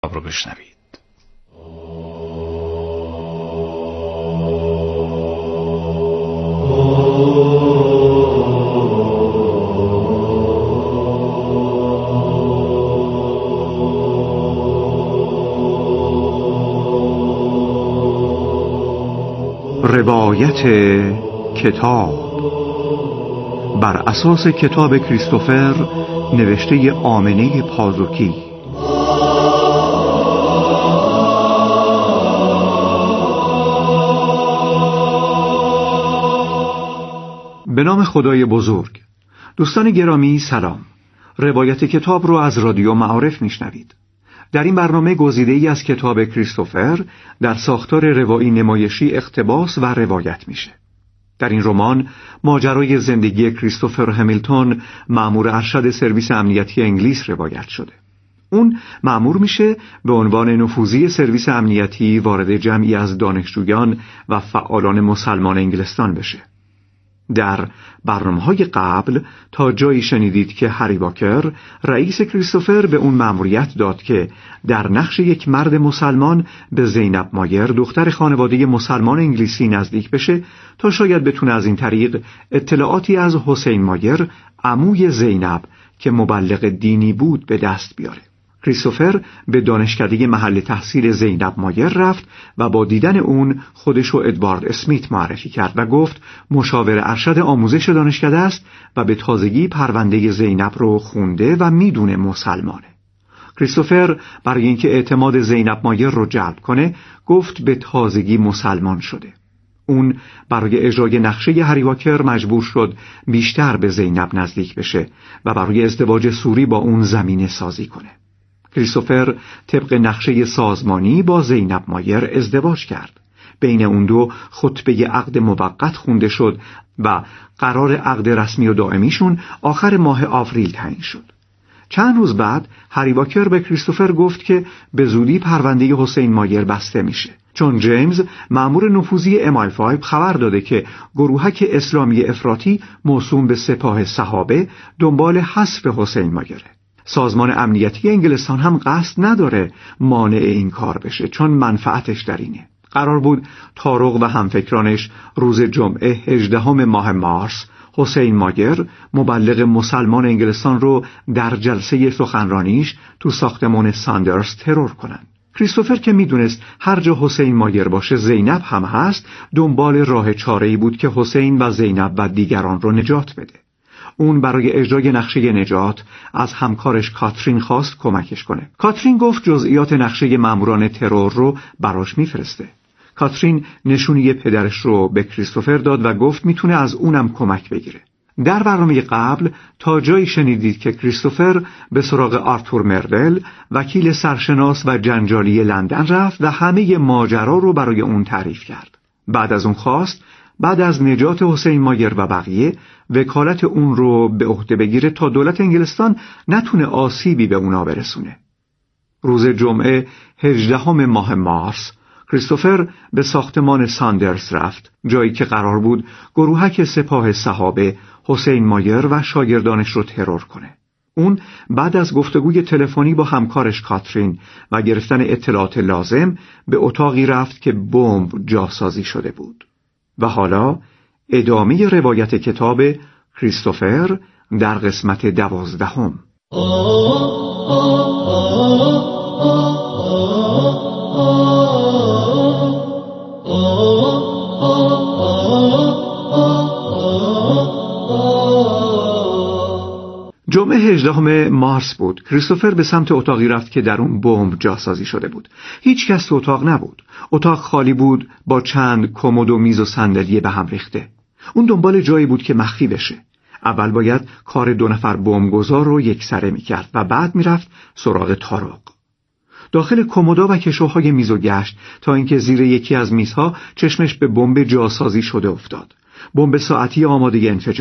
رو بشنوید. روایت کتاب بر اساس کتاب کریستوفر نوشته آمنه پازوکی. به نام خدای بزرگ. دوستان گرامی سلام. روایت کتاب رو از رادیو معارف میشنوید. در این برنامه گزیده‌ای از کتاب کریستوفر در ساختار روایی نمایشی اقتباس و روایت میشه. در این رمان ماجرای زندگی کریستوفر همیلتون، مأمور ارشد سرویس امنیتی انگلیس روایت شده. اون مأمور میشه به عنوان نفوذی سرویس امنیتی وارد جمعی از دانشجویان و فعالان مسلمان انگلستان بشه. در برنامه‌های قبل تا جایی شنیدید که هری واکر رئیس کریستوفر به اون مأموریت داد که در نقش یک مرد مسلمان به زینب مایر دختر خانواده مسلمان انگلیسی نزدیک بشه تا شاید بتونه از این طریق اطلاعاتی از حسین مایر عموی زینب که مبلغ دینی بود به دست بیاره. کریستوفر به دانشکده محل تحصیل زینب مایر رفت و با دیدن اون خودشو ادوارد اسمیت معرفی کرد و گفت مشاور ارشد آموزش دانشکده است و به تازگی پرونده زینب رو خونده و میدونه مسلمانه. کریستوفر برای اینکه اعتماد زینب مایر رو جلب کنه گفت به تازگی مسلمان شده. اون برای اجرای نقشه هری واکر مجبور شد بیشتر به زینب نزدیک بشه و برای ازدواج سوری با اون زمینه سازی کنه. کریستوفر طبق نقشه سازمانی با زینب مایر ازدواج کرد. بین اون دو خطبه عقد موقت خونده شد و قرار عقد رسمی و دائمیشون آخر ماه آوریل تعیین شد. چند روز بعد هری واکر به کریستوفر گفت که به زودی پرونده حسین مایر بسته میشه، چون جیمز مأمور نفوذی MI5 خبر داده که گروهک اسلامی افراطی موسوم به سپاه صحابه دنبال حذف حسین مایره. سازمان امنیتی انگلستان هم قصد نداره مانع این کار بشه، چون منفعتش در اینه. قرار بود طارق و همفکرانش روز جمعه 18 ماه مارس حسین مایر مبلغ مسلمان انگلستان رو در جلسه سخنرانیش تو ساختمان ساندرز ترور کنن. کریستوفر که میدونست هر جا حسین مایر باشه زینب هم هست، دنبال راه چاره‌ای بود که حسین و زینب و دیگران رو نجات بده. اون برای اجرای نقشه نجات از همکارش کاترین خواست کمکش کنه. کاترین گفت جزئیات نقشه ماموران ترور رو براش میفرسته. کاترین نشونی پدرش رو به کریستوفر داد و گفت میتونه از اونم کمک بگیره. در برنامه قبل تا جایی شنیدید که کریستوفر به سراغ آرتور مردل، وکیل سرشناس و جنجالی لندن رفت و همه ماجرا رو برای اون تعریف کرد. بعد از اون خواست بعد از نجات حسین مایر و بقیه وکالت اون رو به عهده بگیره تا دولت انگلستان نتونه آسیبی به اونا برسونه. روز جمعه 18 ماه مارس کریستوفر به ساختمان ساندرز رفت، جایی که قرار بود گروهک سپاه صحابه حسین مایر و شاگردانش رو ترور کنه. اون بعد از گفتگوی تلفنی با همکارش کاترین و گرفتن اطلاعات لازم به اتاقی رفت که بمب جاسازی شده بود. و حالا ادامه روایت کتاب کریستوفر در قسمت 12. جمعه 18 مارس بود. کریستوفر به سمت اتاقی رفت که در اون بمب جاسازی شده بود. هیچ کس تو اتاق نبود. اتاق خالی بود با چند کمد و میز و صندلی به هم ریخته. اون دنبال جایی بود که مخفی بشه. اول باید کار 2 نفر بمبگذار رو یکسره میکرد و بعد میرفت سراغ طارق. داخل کمدها و کشوهای میز و گشت تا اینکه زیر یکی از میزها چشمش به بمب جاسازی شده افتاد. بمب ساعتی آماده انفجار.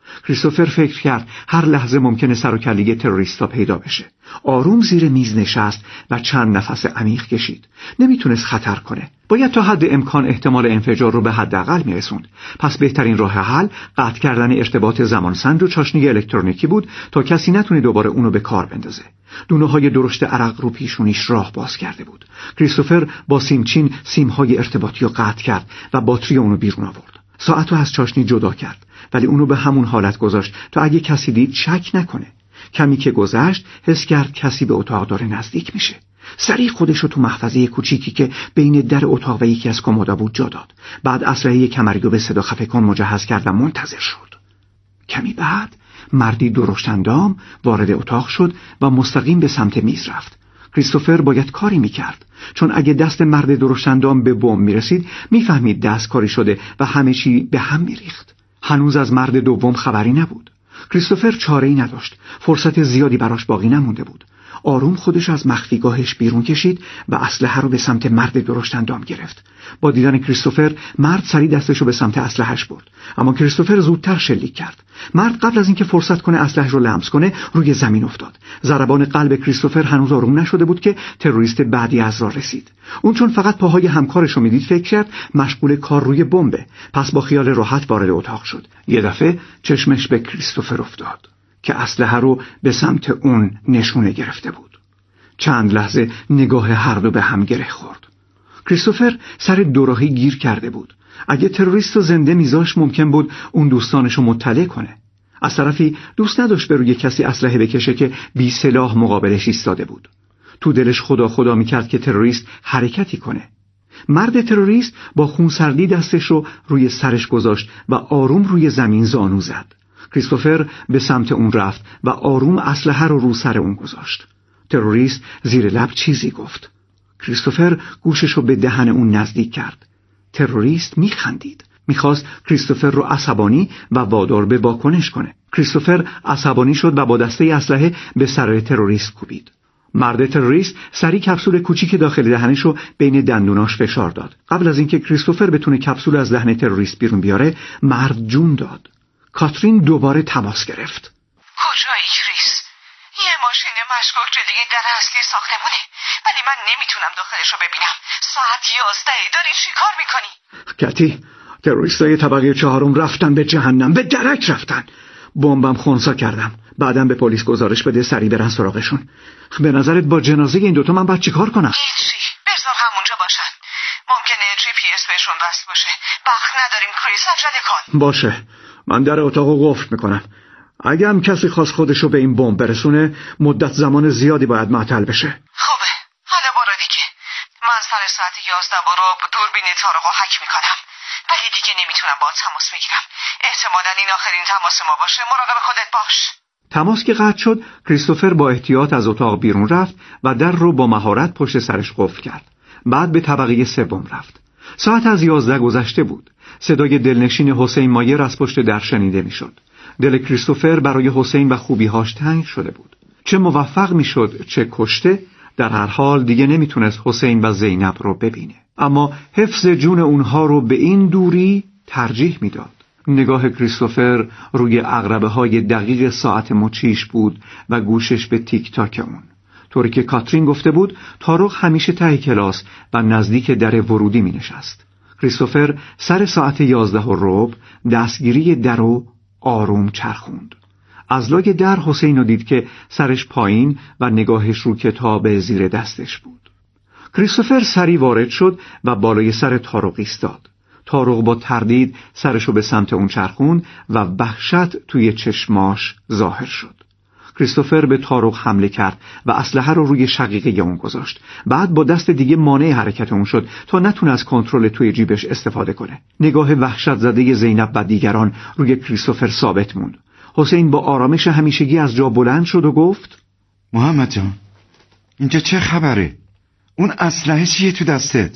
کریستوفر فکر کرد هر لحظه ممکنه سر و کله تروریستا پیدا بشه. آروم زیر میز نشست و چند نفس عمیق کشید. نمیتونست خطر کنه. باید تا حد امکان احتمال انفجار رو به حداقل میرسوند. پس بهترین راه حل قطع کردن ارتباط زمانسنج و چاشنی الکترونیکی بود تا کسی نتونه دوباره اونو به کار بندازه. دونه‌های درشت عرق رو پیشونیش راه باز کرده بود. کریستوفر با سیمچین سیم‌های ارتباطی رو قطع کرد و باتری اونو بیرون آورد. ساعت رو از چاشنی جدا کرد، ولی اونو به همون حالت گذاشت تا اگه کسی دید شک نکنه. کمی که گذشت حس کرد کسی به اتاق داره نزدیک میشه. سریع خودش رو تو محفظه کوچیکی که بین در اتاق و یکی از کمودا بود جا داد. بعد اسلحه کمری رو به صدا خفه‌کن مجهز کرد و منتظر شد. کمی بعد مردی درشت‌اندام وارد اتاق شد و مستقیم به سمت میز رفت. کریستوفر باید کاری میکرد، چون اگه دست مرد درشت‌اندام به بمب میرسید میفهمید دست کاری شده و همه چی به هم میریخت. هنوز از مرد دوم خبری نبود. کریستوفر چاره‌ای نداشت. فرصت زیادی براش باقی نمونده بود. آروم خودش از مخفیگاهش بیرون کشید و اسلحه رو به سمت مرد درشت‌اندام گرفت. با دیدن کریستوفر مرد سریع دستش رو به سمت اسلحه‌اش برد، اما کریستوفر زودتر شلیک کرد. مرد قبل از اینکه فرصت کنه اسلحه‌اش رو لمس کنه روی زمین افتاد. ضربان قلب کریستوفر هنوز آروم نشده بود که تروریست بعدی از راه رسید. اون چون فقط پاهای همکارش رو میدید فکر کرد مشغول کار روی بمبه. پس با خیال راحت وارد اتاق شد. یه دفعه چشمش به کریستوفر افتاد که اسلحه رو به سمت اون نشونه گرفته بود. چند لحظه نگاه هر دو به هم گره خورد. کریستوفر سر دوراهی گیر کرده بود. اگه تروریست رو زنده میذاش ممکن بود اون دوستانشو مطلع کنه. از طرفی دوست نداشت به روی کسی اسلحه بکشه که بی سلاح مقابلش ایستاده بود. تو دلش خدا میکرد که تروریست حرکتی کنه. مرد تروریست با خونسردی دستش رو روی سرش گذاشت و آروم روی زمین زانو زد. کریستوفر به سمت اون رفت و آروم اسلحه رو سر اون گذاشت. تروریست زیر لب چیزی گفت. کریستوفر گوشش رو به دهن اون نزدیک کرد. تروریست میخندید. میخواست کریستوفر رو عصبانی و وادار به واکنش کنه. کریستوفر عصبانی شد و با دسته اسلحه به سر تروریست کوبید. مرد تروریست سریع کپسول کوچیک داخل دهنش رو بین دندوناش فشار داد. قبل از اینکه کریستوفر بتونه کپسول از دهن تروریست بیرون بیاره، مرد جون داد. کاترین دوباره تماس گرفت. کجایی کریس؟ یه ماشین مشکوک جلوی در اصلی ساختمونه، ولی من نمیتونم داخلش رو ببینم. ساعت 11 داری چی کار میکنی؟ کتی، تروریستای طبقه 4 رفتن به جهنم، به درک رفتن. بمبم خونسا کردم. بعدم به پلیس گزارش بده سریع برن سراغشون. به نظرت با جنازه این دوتا من باید چی کار کنم؟ هیچی، بذار همونجا باشن. ممکنه GPS بهشون وصل باشه. وقت نداریم کریس، عجله کن. باشه، من در اتاقو قفل میکنم. اگه هم کسی خواست خودشو به این بمب برسونه مدت زمان زیادی باید معطل بشه. خوبه، حالا برو دیگه. من سر ساعت 11 برو دوربین طارقو هک میکنم، ولی دیگه نمیتونم با تماس بگیرم. احتمالاً این آخرین تماس ما باشه. مراقب خودت باش. تماس که قطع شد، کریستوفر با احتیاط از اتاق بیرون رفت و در رو با مهارت پشت سرش قفل کرد. بعد به طبقه 3 رفت. ساعت از 11 گذشته بود. صدای دلنشین حسین مایر از پشت در شنیده میشد. دل کریستوفر برای حسین و خوبی‌هاش تنگ شده بود. چه موفق میشد چه کشته، در هر حال دیگه نمیتونست حسین و زینب رو ببینه. اما حفظ جون اونها رو به این دوری ترجیح میداد. نگاه کریستوفر روی عقربه‌های دقیق ساعت مچیش بود و گوشش به تیک تاک اون. طوری که کاترین گفته بود، طارق همیشه ته کلاس و نزدیک در ورودی می نشست. کریستوفر سر ساعت 11:15 دستگیری در رو آروم چرخوند. از لای در حسین رو دید که سرش پایین و نگاهش رو کتاب زیر دستش بود. کریستوفر سری وارد شد و بالای سر طارق ایستاد. طارق با تردید سرشو به سمت اون چرخوند و وحشت توی چشماش ظاهر شد. کریستوفر به طارق حمله کرد و اسلحه رو روی شقیقه اون گذاشت. بعد با دست دیگه مانع حرکت اون شد تا نتونه از کنترل توی جیبش استفاده کنه. نگاه وحشت زده زینب و دیگران روی کریستوفر ثابت موند. حسین با آرامش همیشگی از جا بلند شد و گفت: محمد جان، اینجا چه خبره؟ اون اسلحه چیه تو دستت؟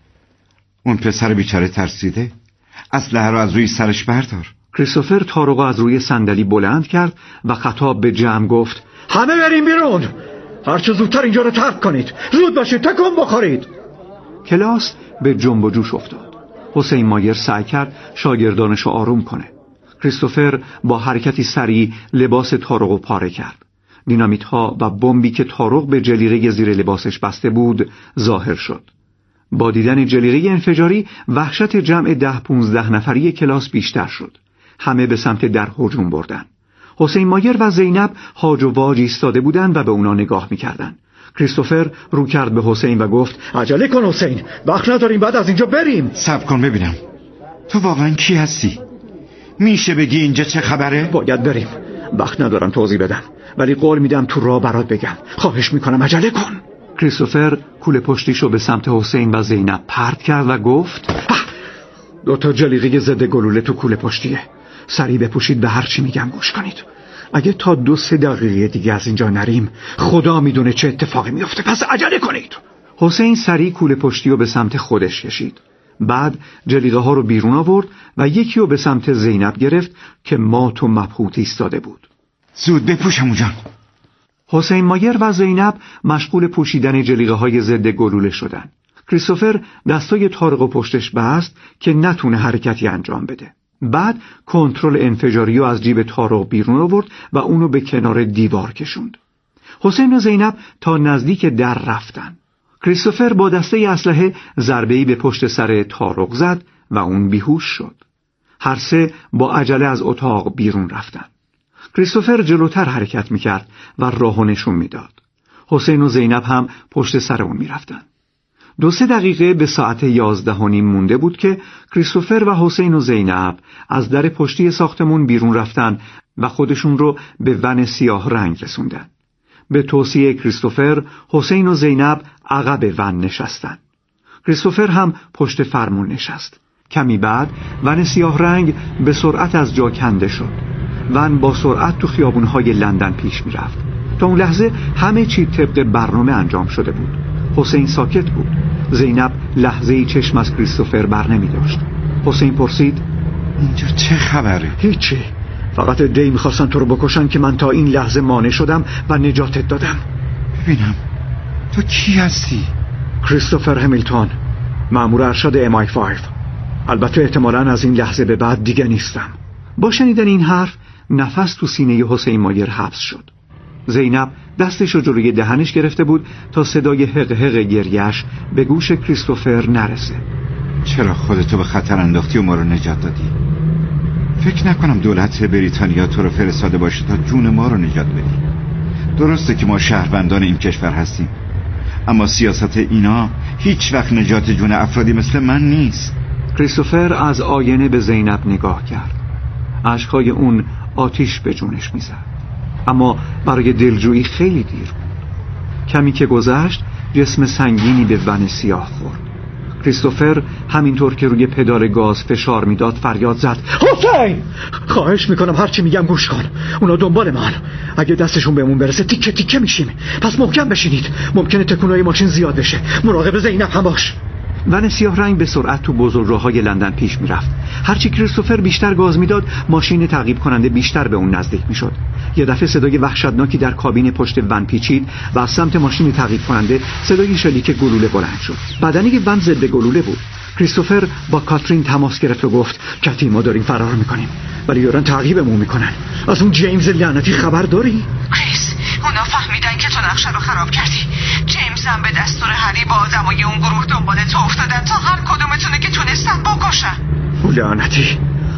اون پسر بیچاره ترسیده؟ اسلحه رو از روی سرش بردار. کریستوفر طارق از روی صندلی بلند کرد و خطاب به جمع گفت: همه بریم بیرون! هرچه زودتر اینجا رو ترک کنید! زود باشید، تکون بخورید! کلاس به جنب و جوش افتاد. حسین مایر سعی کرد شاگردانش رو آروم کنه. کریستوفر با حرکتی سریع لباس تارق پاره کرد. دینامیت ها و بمبی که تارق به جلیقه زیر لباسش بسته بود ظاهر شد. با دیدن جلیقه انفجاری وحشت جمع 10-15 نفری کلاس بیشتر شد. همه به سمت در هجوم بردند. حسین مایر و زینب هاج و واج ایستاده بودند و به اونا نگاه می‌کردند. کریستوفر رو کرد به حسین و گفت عجله کن حسین، وقت نداریم، بعد از اینجا بریم. صبر کن ببینم تو واقعا کی هستی؟ میشه بگی اینجا چه خبره؟ باید بریم، وقت ندارم توضیح بدم، ولی قول میدم تو راه برات بگم. خواهش میکنم عجله کن. کریستوفر کوله پشتیشو به سمت حسین و زینب پرت کرد و گفت 2 تا جلیقه ضد گلوله تو کوله پشتیه. سریع بپوشید، به هر چی میگم گوش کنید. اگه تا 2-3 دقیقه دیگه از اینجا نریم خدا میدونه چه اتفاقی میفته، پس عجله کنید. حسین سریع کوله پشتیو به سمت خودش کشید. بعد جلیقه ها رو بیرون آورد و یکی رو به سمت زینب گرفت که مات و مبهوت ایستاده بود. زود بپوش عمو جان. حسین مایر و زینب مشغول پوشیدن جلیقه های ضد گلوله شدن. کریستوفر دستای تارق و پشتش بست که نتونه حرکتی انجام بده. بعد کنترل انفجاری رو از جیب تارق بیرون آورد و اونو به کنار دیوار کشوند. حسین و زینب تا نزدیک در رفتن. کریستوفر با دسته اسلحه ضربه‌ای به پشت سر تارق زد و اون بیهوش شد. هر سه با عجله از اتاق بیرون رفتن. کریستوفر جلوتر حرکت میکرد و راهو نشون میداد. حسین و زینب هم پشت سر اون میرفتن. 2-3 دقیقه به ساعت 11:30 مونده بود که کریستوفر و حسین و زینب از در پشتی ساختمون بیرون رفتن و خودشون رو به ون سیاه رنگ رسوندن. به توصیه کریستوفر، حسین و زینب عقب ون نشستن. کریستوفر هم پشت فرمون نشست. کمی بعد ون سیاه رنگ به سرعت از جا کنده شد. ون با سرعت تو خیابون‌های لندن پیش می‌رفت. تا اون لحظه همه چی طبق برنامه انجام شده بود. حسین ساکت بود. زینب لحظه‌ای چشم از کریستوفر بر نمی‌داشت. حسین پرسید اینجا چه خبره؟ هیچی، فقط عده‌ای می‌خواستن تو رو بکشن که من تا این لحظه مانع شدم و نجاتت دادم. ببینم تو کی هستی؟ کریستوفر همیلتون، مأمور ارشد MI5. البته احتمالاً از این لحظه به بعد دیگه نیستم. با شنیدن این حرف نفس تو سینه حسین مایر حبس شد. زینب دستش رو جلوی دهنش گرفته بود تا صدای حق حق گریه‌اش به گوش کریستوفر نرسه. چرا خودتو به خطر انداختی و ما رو نجات دادی؟ فکر نکنم دولت بریتانیا تو رو فرستاده باشه تا جون ما رو نجات بدی. درسته که ما شهروندان این کشور هستیم، اما سیاست اینا هیچ وقت نجات جون افرادی مثل من نیست. کریستوفر از آینه به زینب نگاه کرد. اشک‌های اون آتیش به جونش می‌زد. اما برای دلجویی خیلی دیر بود. کمی که گذشت جسم سنگینی به ون سیاه خورد. کریستوفر همینطور که روی پدال گاز فشار میداد فریاد زد حسین! خواهش میکنم هرچی میگم گوش کن. اونا دنبال من. اگه دستشون بهمون برسه تیکه تیکه میشیم. پس محکم بشینید. ممکنه تکونای ماشین زیاد بشه. مراقب زینب هم باش. ون سیاه رنگ به سرعت تو بزرگراه‌های لندن پیش میرفت. هرچی کریستوفر بیشتر گاز میداد ماشین تعقیب کننده بیشتر به اون نزدیک میشد. یه دفعه صدای وحشتناکی در کابین پشت ون پیچید و از سمت ماشین تعقیب کننده صدای شلیک گلوله بلند شد. بدنه ون ضد گلوله بود. کریستوفر با کاترین تماس گرفت و گفت کتی ما داریم فرار میکنیم، ولی دارن تعقیبمون میکنن. از اون جیمز لعنتی خبر داری؟ کریس، اونا فهمیدن که تو نقشه رو خراب کردی. جیمز هم به دستور هری با آدمای اون گروه دنبال تو افتادن تا هر کدومتونه که تونستن بکشن. لعنتی،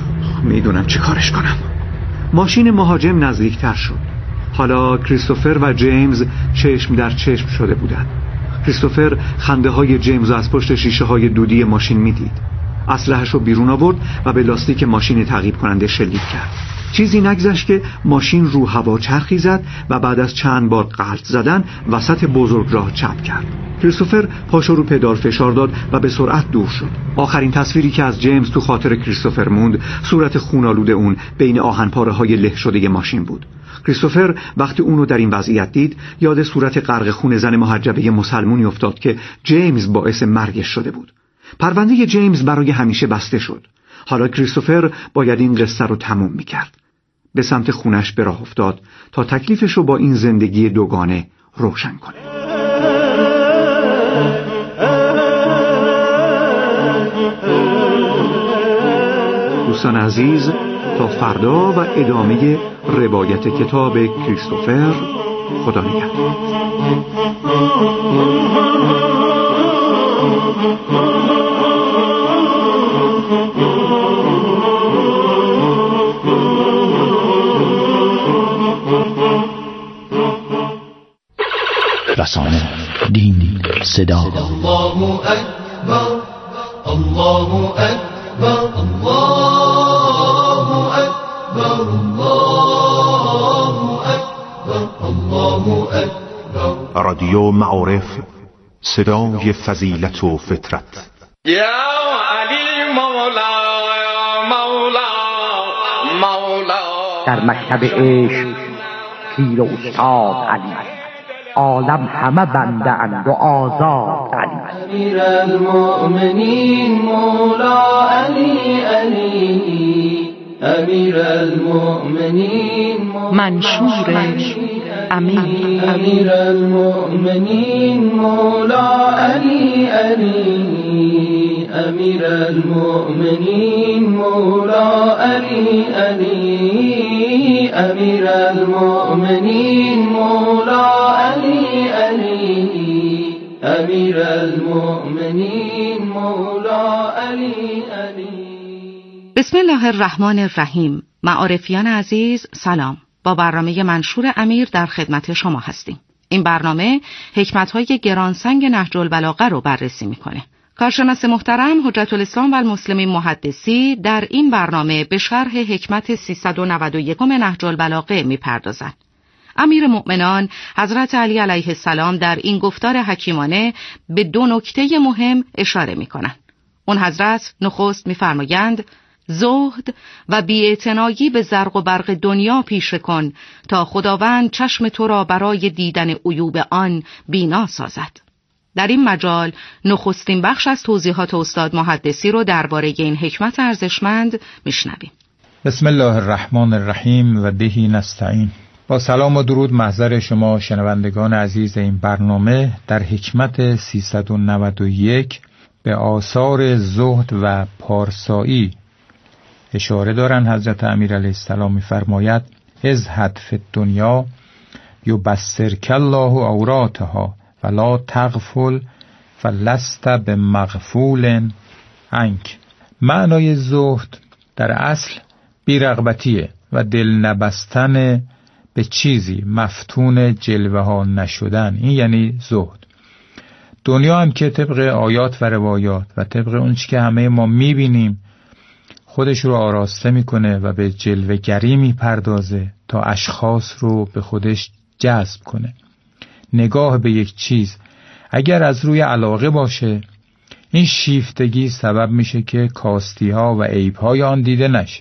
میدونم چه کارش کنم. ماشین مهاجم نزدیکتر شد. حالا کریستوفر و جیمز چشم در چشم شده بودند. کریستوفر خنده های جیمز از پشت شیشه های دودی ماشین میدید. اسلحه‌اش رو بیرون آورد و به لاستیک ماشین تعقیب کننده شلیک کرد. چیزی نگذشت که ماشین رو هوا چرخی زد و بعد از چند بار غلط زدن وسط بزرگراه چپ کرد. کریستوفر پاشو رو پدال فشار داد و به سرعت دور شد. آخرین تصویری که از جیمز تو خاطر کریستوفر موند صورت خونالود اون بین آهنپاره‌های له شده ماشین بود. کریستوفر وقتی اونو در این وضعیت دید یاد صورت غرق خون زن محجبه مسلمونی افتاد که جیمز باعث مرگش شده بود. پرونده جیمز برای همیشه بسته شد. حالا کریستوفر باید این قصه رو تموم می‌کرد. به سمت خونش به راه افتاد تا تکلیفش رو با این زندگی دوگانه روشن کنه. دوستان عزیز، تا فردا و ادامه روایت کتاب کریستوفر. خدا نگهدار. رسانه، دین، صدا. الله اکبر، الله اکبر، الله اکبر، الله اکبر، الله اکبر. رادیو معارف، صدای فضیلت و فطرت. یا علی مولا، مولا، مولا. در مکتب عشق پیر و استاد علی، عالم همه بنده اند و آزاد علی. امیر المؤمنین مولا علی علی، امیر المؤمنین منشور امیر. امیر المؤمنین مولا علی علی، امیر المؤمنین مولا علی علی، امیر المؤمنین مولا علی علی، امیر المؤمنین مولا علی علی. بسم الله الرحمن الرحیم. معارفیان عزیز سلام. با برنامه منشور امیر در خدمت شما هستیم. این برنامه حکمت‌های گرانسنگ نهج البلاغه رو بررسی میکنه. کارشناس محترم حجت الاسلام و المسلمین محدثی در این برنامه به شرح حکمت 391 نهج البلاغه میپردازند. امیر مؤمنان حضرت علی علیه السلام در این گفتار حکیمانه به دو نکته مهم اشاره میکنند. اون حضرت نخست میفرمایند زهد و بی‌اعتنایی به زرق و برق دنیا پیشه کن تا خداوند چشم تو را برای دیدن عیوب آن بینا سازد. در این مجال نخستین بخش از توضیحات استاد محدثی رو درباره این حکمت ارزشمند میشنویم. بسم الله الرحمن الرحیم و بهی نستعین. با سلام و درود محضر شما شنوندگان عزیز این برنامه در حکمت 391 به آثار زهد و پارسایی اشاره دارن. حضرت امیر علیه السلام می‌فرماید ازهد فی الدنیا یبصرک الله عوراتها ولا تغفل فلست بمغفول عنک. معنای زهد در اصل بی‌رغبتیه و دل نبستن به چیزی، مفتون جلوه ها نشدن. این یعنی زهد. دنیا هم که طبق آیات و روایات و طبق اون چی که همه ما می‌بینیم خودش رو آراسته میکنه و به جلوه گری میپردازه تا اشخاص رو به خودش جذب کنه. نگاه به یک چیز اگر از روی علاقه باشه، این شیفتگی سبب میشه که کاستی ها و عیب های آن دیده نشه،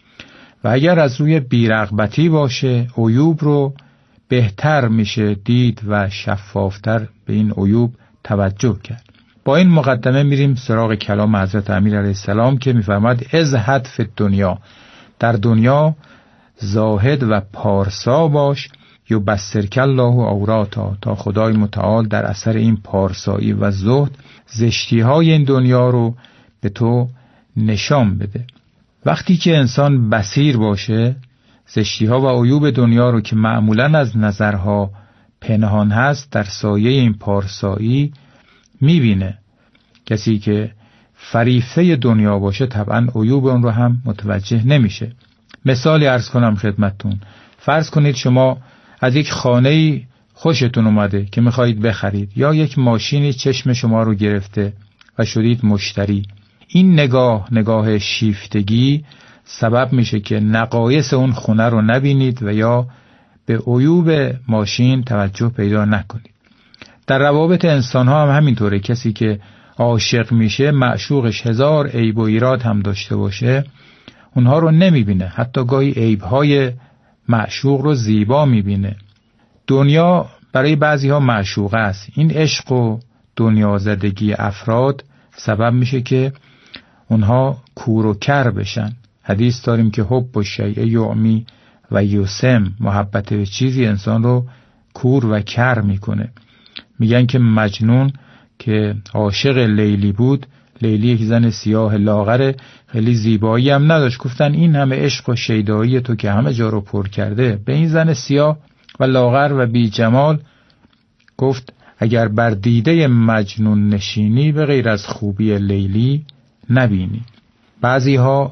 و اگر از روی بیرغبتی باشه عیوب رو بهتر میشه دید و شفافتر به این عیوب توجه کرد. با این مقدمه میریم سراغ کلام حضرت امیر علیه السلام که میفرماد ازهد فی الدنیا، در دنیا زاهد و پارسا باش، یبصرک الله عوراتا، تا خدای متعال در اثر این پارسایی و زهد زشتی های این دنیا رو به تو نشان بده. وقتی که انسان بصیر باشه، زشتی ها و عیوب دنیا رو که معمولاً از نظرها پنهان هست در سایه این پارسایی میبینه. کسی که فریفته دنیا باشه طبعا عیوب اون رو هم متوجه نمیشه. مثالی عرض کنم خدمتتون. فرض کنید شما از یک خانه‌ای خوشتون اومده که میخواهید بخرید، یا یک ماشینی چشم شما رو گرفته و شدید مشتری. این نگاه شیفتگی سبب میشه که نقایص اون خونه رو نبینید و یا به عیوب ماشین توجه پیدا نکنید. در روابط انسان ها هم همینطوره. کسی که عاشق میشه، معشوقش هزار عیب و ایراد هم داشته باشه، اونها رو نمیبینه، حتی گاهی عیبهای معشوق رو زیبا میبینه. دنیا برای بعضی ها معشوقه است. این عشق و دنیا زدگی افراد سبب میشه که اونها کور و کر بشن. حدیث داریم که حب الشیء یعمی و یسم، محبت به چیزی انسان رو کور و کر میکنه. میگن که مجنون که عاشق لیلی بود لیلی یک زن سیاه لاغر، خیلی زیبایی هم نداشت. گفتن این همه عشق و شیدایی تو که همه جا رو پر کرده، به این زن سیاه و لاغر و بی جمال گفت اگر بر دیده مجنون نشینی به غیر از خوبی لیلی نبینی. بعضی ها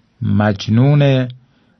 مجنون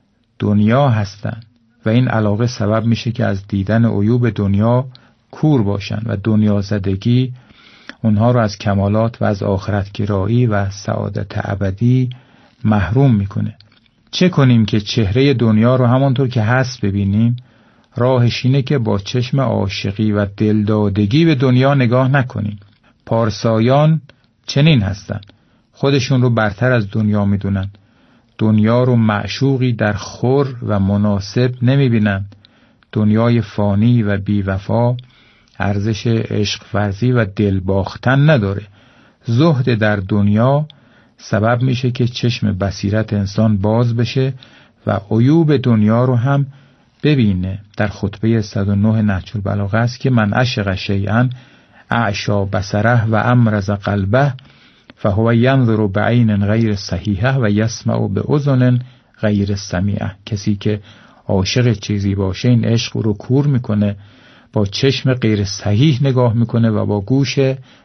دنیا هستند و این علاقه سبب میشه که از دیدن عیوب دنیا کور باشن و دنیا زدگی اونها رو از کمالات و از آخرت گرایی و سعادت ابدی محروم میکنه. چه کنیم که چهره دنیا رو همانطور که هست ببینیم؟ راهش اینه که با چشم عاشقی و دلدادگی به دنیا نگاه نکنیم. پارسایان چنین هستن، خودشون رو برتر از دنیا میدونن، دنیا رو معشوقی در خور و مناسب نمیبینن. دنیای فانی و بیوفا ارزش عشق ورزی و دل باختن نداره. زهد در دنیا سبب میشه که چشم بصیرت انسان باز بشه و عیوب دنیا رو هم ببینه. در خطبه 109 نهج البلاغه است که من عشق شیئا اعشا بصره و امرز قلبه فهو ینظر بعین غیر صحیحه و یسمع باذن غیر سمیعه. کسی که عاشق چیزی باشه این عشق رو کور میکنه، با چشم غیر صحیح نگاه میکنه و با گوش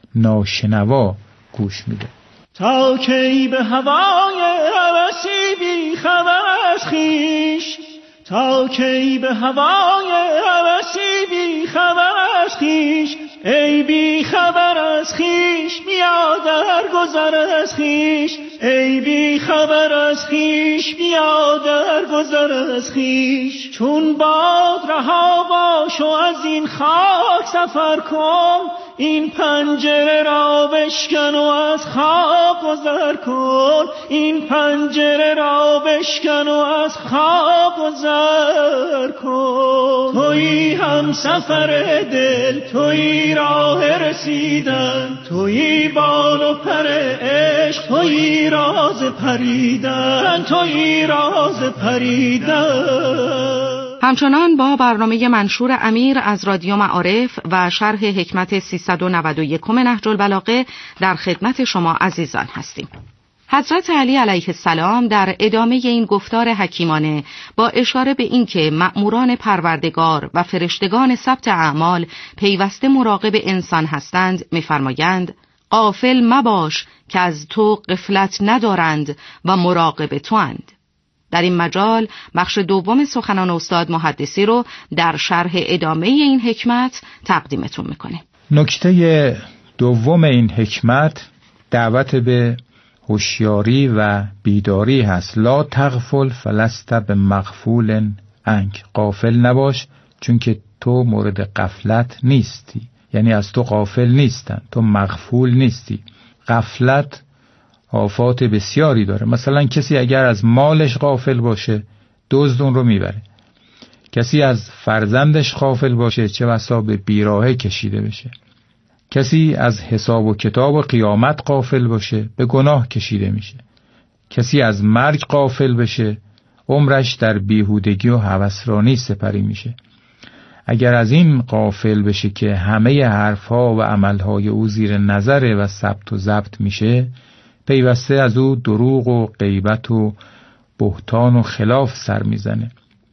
ناشنوا گوش میده. تا کی به هوای هوسی بی خبر از خویش، تا کی به هوای هوسی بی خبر از خویش، ای بی خبر از خویش بیا در گذر از خویش، ای بی خبر از خویش بیا در گذر از خویش. چون باد رها باش و از این خاک سفر کن، این پنجره را بشکن و از خاک گذر کن، این پنجره را بشکن و از خاک گذر کن. تویی هم سفر دل، تویی راه رسیدن، تویی بال و پر عشق، تویی راز پریدن، تویی راز پریدن. همچنان با برنامه منشور امیر از رادیو معارف و شرح حکمت 391 نهج البلاغه در خدمت شما عزیزان هستیم. حضرت علی علیه السلام در ادامه این گفتار حکیمانه با اشاره به اینکه مأموران پروردگار و فرشتگان ثبت اعمال پیوسته مراقب انسان هستند می‌فرمایند: غافل مباش که از تو غفلت ندارند و مراقب تواند. در این مجال بخش دوم سخنان استاد محدثی رو در شرح ادامه این حکمت تقدیمتون میکنه. نکته دوم این حکمت دعوت به هوشیاری و بیداری هست. لا تغفل فلست بمغفول عنک. غافل نباش چون که تو مورد غفلت نیستی، یعنی از تو غافل نیستن، تو مغفول نیستی. غفلت آفات بسیاری داره. مثلا کسی اگر از مالش غافل باشه دزد اون رو میبره. کسی از فرزندش غافل باشه چه بسا به بیراهه کشیده بشه. کسی از حساب و کتاب و قیامت غافل باشه به گناه کشیده میشه. کسی از مرگ غافل بشه عمرش در بیهودگی و هوسرانی سپری میشه. اگر از این غافل بشه که همه حرفها و عملهای او زیر نظره و ثبت و ضبط میشه، پیوسته از او دروغ و غیبت و بهتان و خلاف سر میزنه.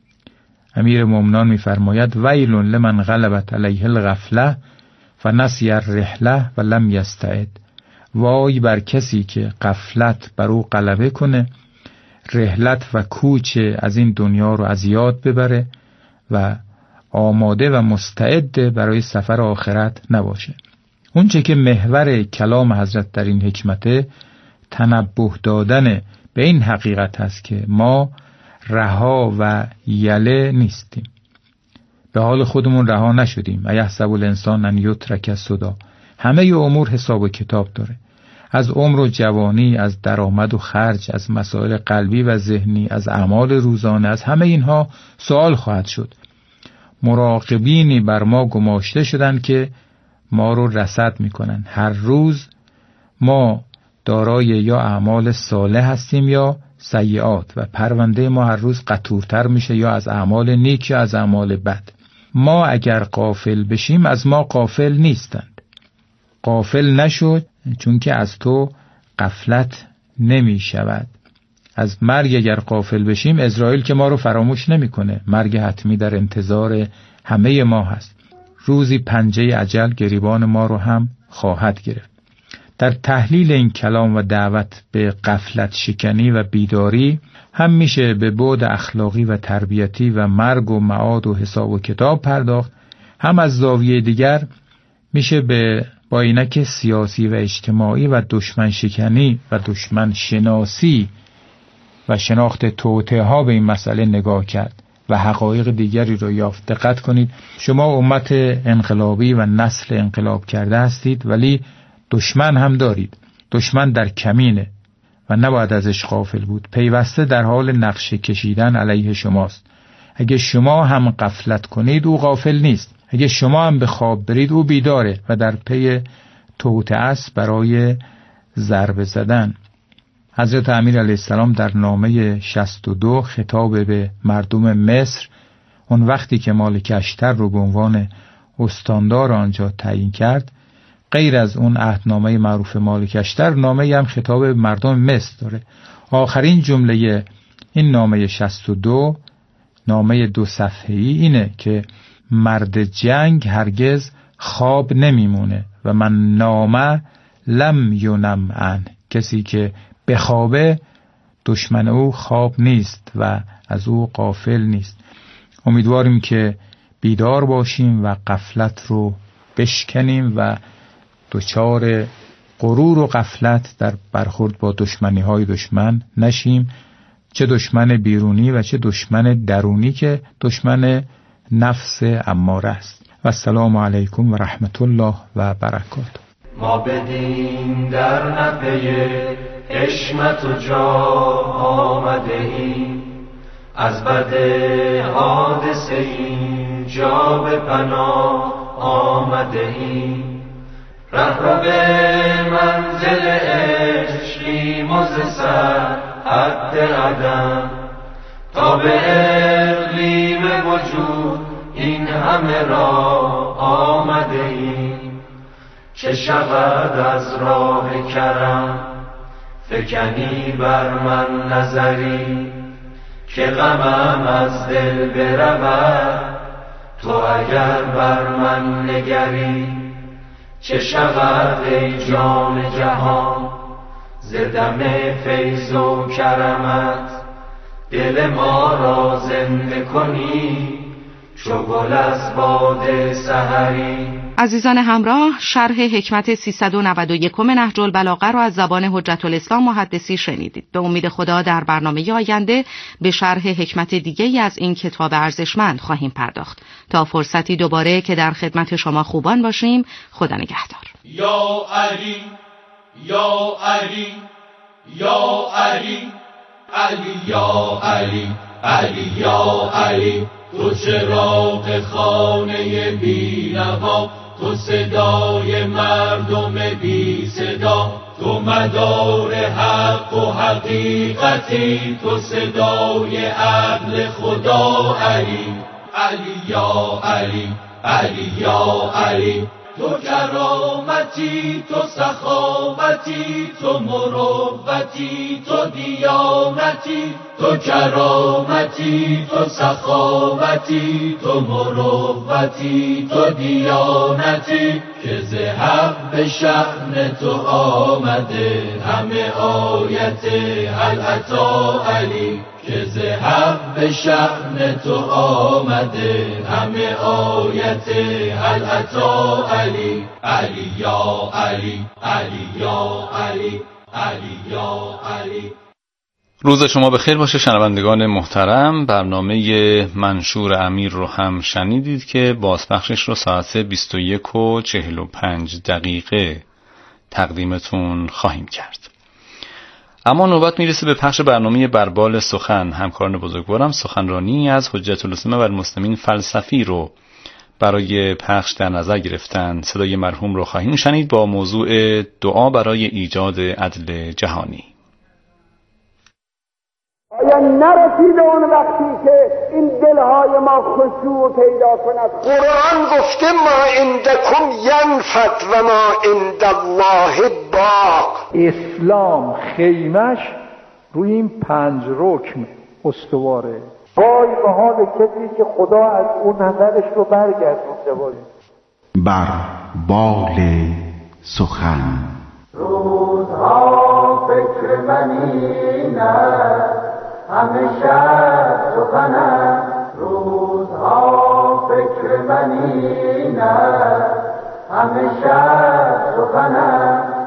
امیر مومنان میفرماید: ویل لمن غلبت علیه الغفله فنسی الرحله و لم یستعد. وای بر کسی که غفلت بر او غلبه کنه، رحلت و کوچ از این دنیا رو از یاد ببره و آماده و مستعد برای سفر آخرت نباشه. اونچه که محور کلام حضرت در این حکمته تنبه دادن به این حقیقت هست که ما رها و یله نیستیم، به حال خودمون رها نشدیم. ایحسب الانسان ان یترک سدی. همه امور حساب و کتاب داره، از عمر و جوانی، از درآمد و خرج، از مسائل قلبی و ذهنی، از اعمال روزانه، از همه اینها سوال خواهد شد. مراقبینی بر ما گماشته شدن که ما رو رصد میکنن. هر روز ما دارای یا اعمال صالح هستیم یا سیئات و پرونده ما هر روز قطورتر میشه، یا از اعمال نیک یا از اعمال بد. ما اگر غافل بشیم از ما غافل نیستند. غافل نشد چون که از تو غفلت نمی شود. از مرگ اگر غافل بشیم، اسرائیل که ما رو فراموش نمیکنه. مرگ حتمی در انتظار همه ما هست. روزی پنجه اجل گریبان ما رو هم خواهد گرفت. در تحلیل این کلام و دعوت به غفلت شکنی و بیداری هم میشه به بعد اخلاقی و تربیتی و مرگ و معاد و حساب و کتاب پرداخت، هم از زاویه دیگر میشه با عینک سیاسی و اجتماعی و دشمن شکنی و دشمن شناسی و شناخت توطئه ها به این مسئله نگاه کرد و حقایق دیگری رو یافت. دقت کنید، شما امت انقلابی و نسل انقلاب کرده هستید، ولی دشمن هم دارید. دشمن در کمینه و نباید ازش غافل بود. پیوسته در حال نقشه کشیدن علیه شماست. اگه شما هم غفلت کنید او غافل نیست. اگه شما هم به خواب برید او بیداره و در پی توطئه است برای ضربه زدن. حضرت امیر علیه السلام در نامه 62 خطاب به مردم مصر، اون وقتی که مالک اشتر رو به عنوان استاندار آنجا تعیین کرد، غیر از اون عهدنامه معروف مالک اشتر، نامه هم خطاب به مردم مصر داره. آخرین جمله این نامه 62، نامه 2 صفحه‌ای اینه که مرد جنگ هرگز خواب نمیمونه و من نامه لم ینم عن، کسی که بخوابه دشمن او خواب نیست و از او غافل نیست. امیدواریم که بیدار باشیم و غفلت رو بشکنیم و دچار غرور و غفلت در برخورد با دشمنی های دشمن نشیم، چه دشمن بیرونی و چه دشمن درونی که دشمن نفس اماره است. و السلام علیکم و رحمت الله و برکاته. ما بدین در نفع حشمت و جا آمده ایم، از بد حادثه این جا به پناه آمده ایم. رهرو منزل عشقیم و ز سر حد عدم تا به اقلیم وجود این همه را آمده ایم. چه شود از راه کرم فکنی بر من نظری، که غمم از دل برود تو اگر بر من نگری. چه شود ای جان جهان ز دم فیض و کرمت، دل ما را زنده کنی چو گل از باد سحری. عزیزان همراه، شرح حکمت 391 نهج البلاغه را از زبان حجت الاسلام محدثی شنیدید. به امید خدا در برنامه آینده به شرح حکمت دیگه‌ای از این کتاب ارزشمند خواهیم پرداخت. تا فرصتی دوباره که در خدمت شما خوبان باشیم، خدا نگهدار. یا علی یا علی یا علی علی یا علی علی یا علی، تو چراغ خانه بی‌نوا، تو صدای مردم بی صدا، تو مدار حق و حقیقتی، تو صدای عدل خدا. علی علی یا علی علی یا علی، تو کرامتی، تو سخاوتی، تو مروتی، تو دیانتی، تو کرامتی، تو سخاوتی، تو مروتی، تو دیانتی، که ز حق به شأن تو آمده همه آیت هل اتی علی، که ز حق به شأن تو آمده همه آیت هل اتی علی. علی یا علی علی یا علی علی یا علی. روز شما بخیر باشه شنوندگان محترم. برنامه منشور امیر رو هم شنیدید که بازپخشش رو ساعت 21:45 تقدیمتون خواهیم کرد. اما نوبت میرسه به پخش برنامه بربال سخن. همکاران بزرگوارم سخنرانی از حجت الاسلام و المسلمین فلسفی رو برای پخش در نظر گرفتن. صدای مرحوم رو خواهیم شنید با موضوع دعا برای ایجاد عدل جهانی. آیا نرسیده اون وقتی که این دلهای ما خشوع پیدا کند. قرآن گفته ما عندکم ینفد و ما عند الله باق. اسلام خیمش روی این 5 رکن استواره. وای به حال کسی که خدا از اون نظرش رو برگردونده باشه. بر بال سخن روزها فکر منی نه همیشه سخنه. روزها فکر منی نه همیشه سخنه.